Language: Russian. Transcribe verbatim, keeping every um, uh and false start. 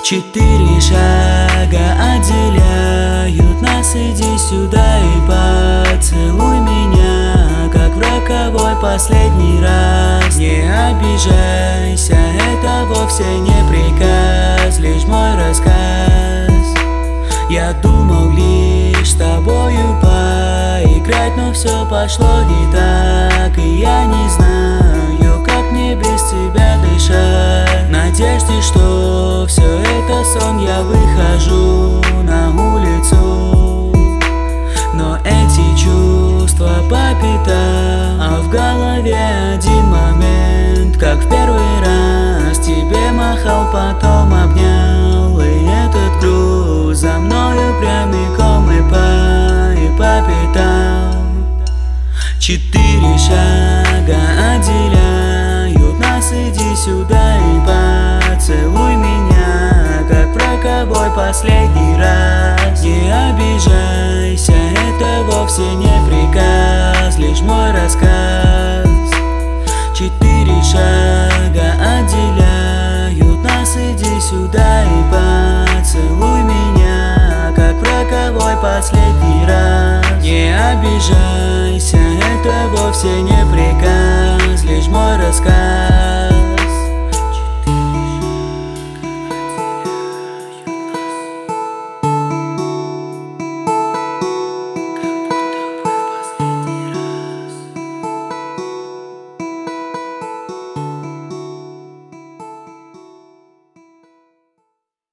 Четыре шага отделяют нас, иди сюда и поцелуй меня, как в роковой последний раз. Не обижайся, это вовсе не приказ, лишь мой рассказ. Я думал лишь с тобою поиграть, но все пошло не так, и я не знаю, как мне без тебя дышать. В надежде, что все это сон, я выхожу на улицу, но эти чувства по пятам, а в голове один момент, как в первый раз тебе махал, потом обнял, и этот груз за мною прямиком и по, и по пятам. Четыре шага отделяют нас, иди сюда и поцелуй меня, как в роковой последний раз. Не обижайся, это вовсе не приказ, лишь мой рассказ. Четыре шага отделяют нас, иди сюда и поцелуй меня, как в роковой последний раз. Не обижайся, это вовсе не приказ, лишь мой рассказ.